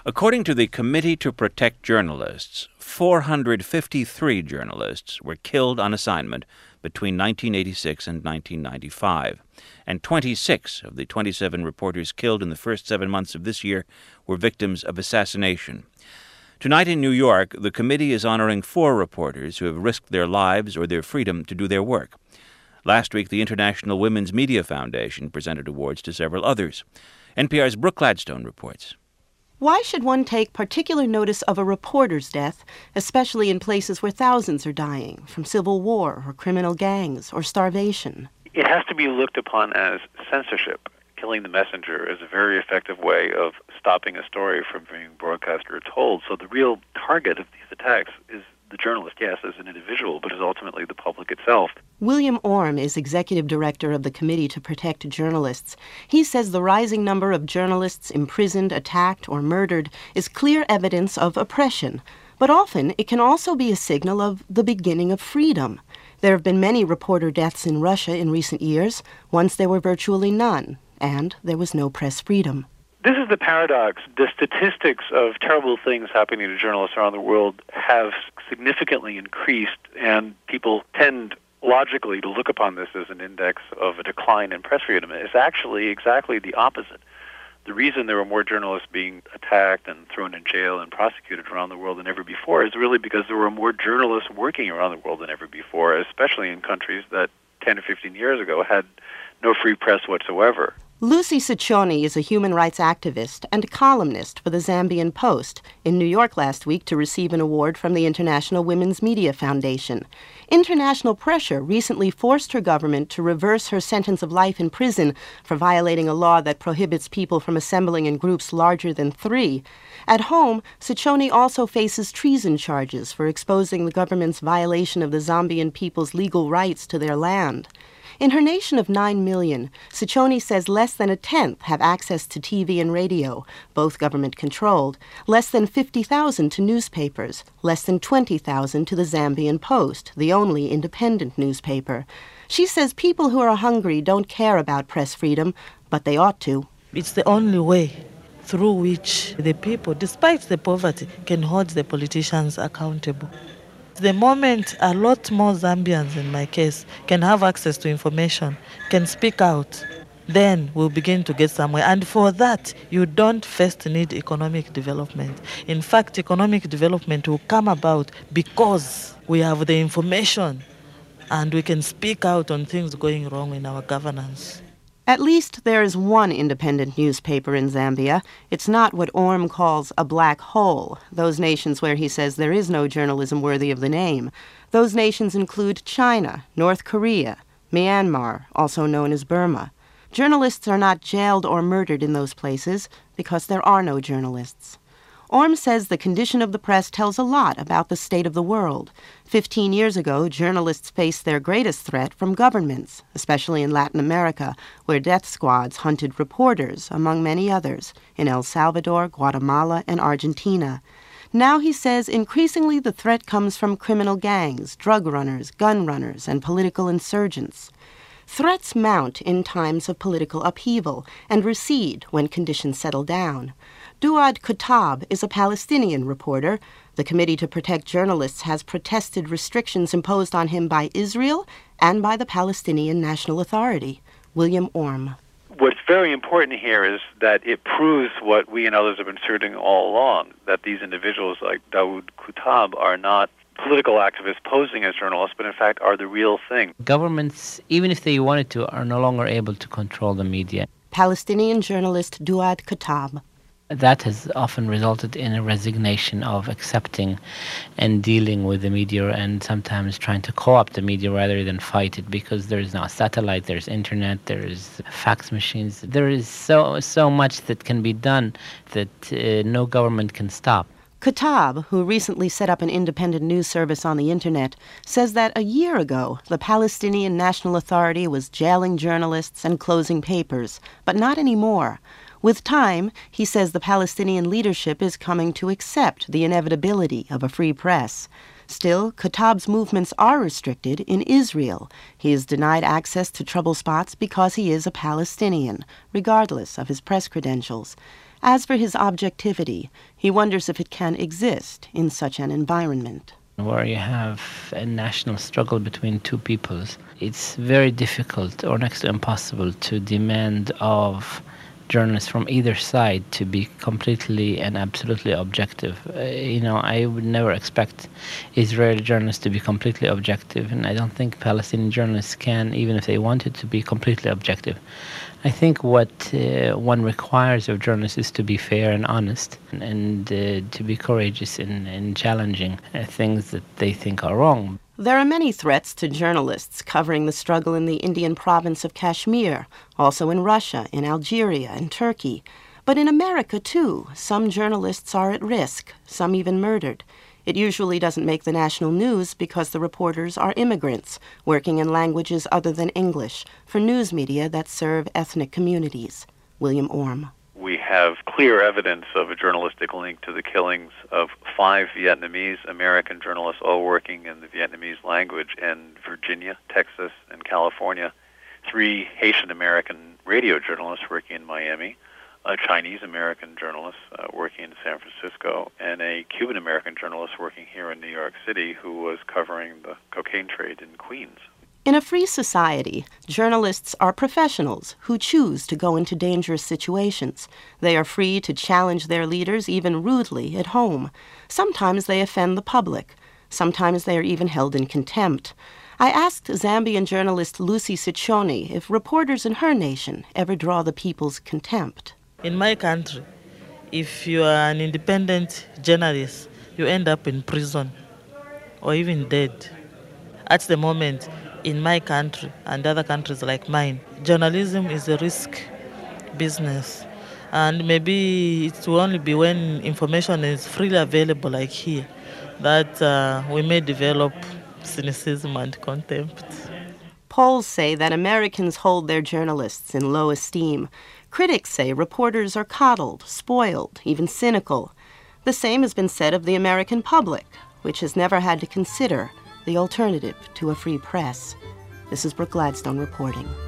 According to the Committee to Protect Journalists, 453 journalists were killed on assignment between 1986 and 1995, and 26 of the 27 reporters killed in the first 7 months of this year were victims of assassination. Tonight in New York, the committee is honoring 4 reporters who have risked their lives or their freedom to do their work. Last week, the International Women's Media Foundation presented awards to several others. NPR's Brooke Gladstone reports. Why should one take particular notice of a reporter's death, especially in places where thousands are dying from civil war or criminal gangs or starvation? It has to be looked upon as censorship. Killing the messenger is a very effective way of stopping a story from being broadcast or told. So the real target of these attacks is the journalist, yes, as an individual, but is ultimately the public itself. William Orm is executive director of the Committee to Protect Journalists. He says the rising number of journalists imprisoned, attacked, or murdered is clear evidence of oppression. But often it can also be a signal of the beginning of freedom. There have been many reporter deaths in Russia in recent years. Once there were virtually none, and there was no press freedom. This is the paradox. The statistics of terrible things happening to journalists around the world have significantly increased, and people tend logically to look upon this as an index of a decline in press freedom. It's actually exactly the opposite. The reason there are more journalists being attacked and thrown in jail and prosecuted around the world than ever before is really because there were more journalists working around the world than ever before, especially in countries that 10 or 15 years ago had no free press whatsoever. Lucy Sichoni is a human rights activist and columnist for the Zambian Post, in New York last week to receive an award from the International Women's Media Foundation. International pressure recently forced her government to reverse her sentence of life in prison for violating a law that prohibits people from assembling in groups larger than 3. At home, Sichoni also faces treason charges for exposing the government's violation of the Zambian people's legal rights to their land. In her nation of 9 million, Sichoni says less than a tenth have access to TV and radio, both government-controlled, less than 50,000 to newspapers, less than 20,000 to the Zambian Post, the only independent newspaper. She says people who are hungry don't care about press freedom, but they ought to. It's the only way through which the people, despite the poverty, can hold the politicians accountable. The moment a lot more Zambians, in my case, can have access to information, can speak out, then we'll begin to get somewhere. And for that, you don't first need economic development. In fact, economic development will come about because we have the information and we can speak out on things going wrong in our governance. At least there is one independent newspaper in Zambia. It's not what Orm calls a black hole, those nations where he says there is no journalism worthy of the name. Those nations include China, North Korea, Myanmar, also known as Burma. Journalists are not jailed or murdered in those places because there are no journalists. Orm says the condition of the press tells a lot about the state of the world. 15 years ago, journalists faced their greatest threat from governments, especially in Latin America, where death squads hunted reporters, among many others, in El Salvador, Guatemala, and Argentina. Now, he says, increasingly the threat comes from criminal gangs, drug runners, gun runners, and political insurgents. Threats mount in times of political upheaval and recede when conditions settle down. Duad Kutab is a Palestinian reporter. The Committee to Protect Journalists has protested restrictions imposed on him by Israel and by the Palestinian National Authority. William Orm. What's very important here is that it proves what we and others have been asserting all along, that these individuals like Dawood Kutab are not political activists posing as journalists, but in fact are the real thing. Governments, even if they wanted to, are no longer able to control the media. Palestinian journalist Duad Kutab. That has often resulted in a resignation of accepting and dealing with the media, and sometimes trying to co-opt the media rather than fight it, because there is now satellite, there's internet, there's fax machines. There is so much that can be done that no government can stop. Kutab, who recently set up an independent news service on the internet, says that a year ago the Palestinian National Authority was jailing journalists and closing papers, but not anymore. With time, he says the Palestinian leadership is coming to accept the inevitability of a free press. Still, Kutab's movements are restricted in Israel. He is denied access to trouble spots because he is a Palestinian, regardless of his press credentials. As for his objectivity, he wonders if it can exist in such an environment. Where you have a national struggle between two peoples, it's very difficult or next to impossible to demand of journalists from either side to be completely and absolutely objective. I would never expect Israeli journalists to be completely objective, and I don't think Palestinian journalists can, even if they wanted to be completely objective. I think what one requires of journalists is to be fair and honest, and to be courageous in challenging things that they think are wrong. There are many threats to journalists covering the struggle in the Indian province of Kashmir, also in Russia, in Algeria, and Turkey. But in America, too, some journalists are at risk, some even murdered. It usually doesn't make the national news because the reporters are immigrants working in languages other than English for news media that serve ethnic communities. William Orme. We have clear evidence of a journalistic link to the killings of 5 Vietnamese American journalists, all working in the Vietnamese language in Virginia, Texas, and California, 3 Haitian American radio journalists working in Miami, a Chinese American journalist working in San Francisco, and a Cuban American journalist working here in New York City who was covering the cocaine trade in Queens. In a free society, journalists are professionals who choose to go into dangerous situations. They are free to challenge their leaders even rudely at home. Sometimes they offend the public. Sometimes they are even held in contempt. I asked Zambian journalist Lucy Sichoni if reporters in her nation ever draw the people's contempt. In my country, if you are an independent journalist, you end up in prison or even dead. At the moment, in my country and other countries like mine, journalism is a risk business. And maybe it will only be when information is freely available, like here, that we may develop cynicism and contempt. Polls say that Americans hold their journalists in low esteem. Critics say reporters are coddled, spoiled, even cynical. The same has been said of the American public, which has never had to consider the alternative to a free press. This is Brooke Gladstone reporting.